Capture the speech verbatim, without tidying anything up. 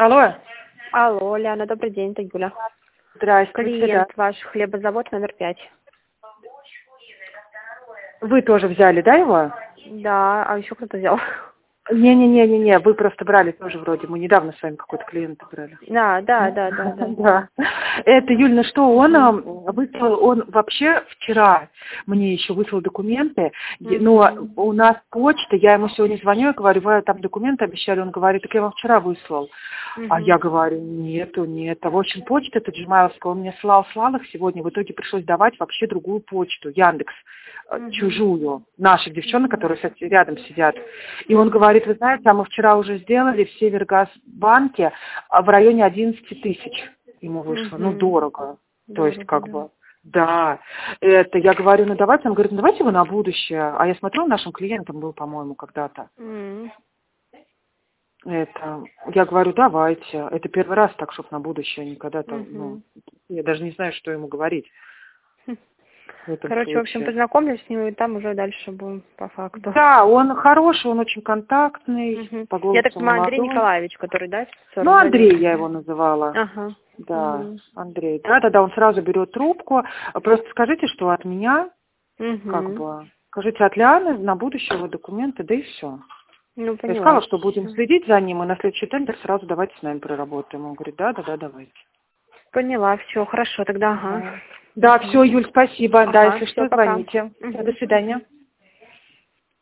Алло. Алло, Ляна, добрый день, это Юля. Здравствуйте. Клиент Да. ваш, хлебозавод номер пять. Вы тоже взяли, да, его? Да, а еще кто-то взял. Не-не-не-не-не, вы просто брали тоже вроде, мы недавно с вами какой-то клиента брали. Да, да, да, да, да. Да. Это, Юль, ну что, он а, выслал, он вообще вчера мне еще выслал документы, е- но у нас почта, я ему сегодня звоню, я говорю, вы там документы обещали, он говорит, так я вам вчера выслал. А я говорю, нету, нет. А в общем, почта эта джимайловская, он мне слал, слал их сегодня, в итоге пришлось давать вообще другую почту, Яндекс, э, чужую, наших девчонок, которые со- рядом сидят. И он говорит, вы знаете, а мы вчера уже сделали в Севергазбанке а в районе одиннадцати тысяч ему вышло. Ну, дорого. То есть, как бы, да. Это я говорю, ну давайте, он говорит, ну давайте вы на будущее. А я смотрю, нашим клиентом был, по-моему, когда-то. Это, я говорю, давайте. Это первый раз так, чтобы на будущее никогда там, ну, я даже не знаю, что ему говорить. В этом Короче, в общем, случае. познакомлюсь с ним, и там уже дальше будем по факту. Да, он хороший, он очень контактный, Мгм. по Я голосу так понимаю, Андрей молодой. Николаевич, который, да? Ну, Андрей я его называла. Ага. Да, Мгм. Андрей. Да-да-да, он сразу берет трубку. Просто скажите, что от меня, как Мгм. бы, скажите от Лианы на будущее его документы, да и все. Ну, Я поняла. сказала, что будем следить за ним, и на следующий тендер сразу давайте с нами проработаем. Он говорит, да-да-да, давайте. Поняла, все, хорошо, тогда ага. Да, все, Юль, спасибо. Да, Ага, если всё, что, пока. звоните. Мгм. До свидания.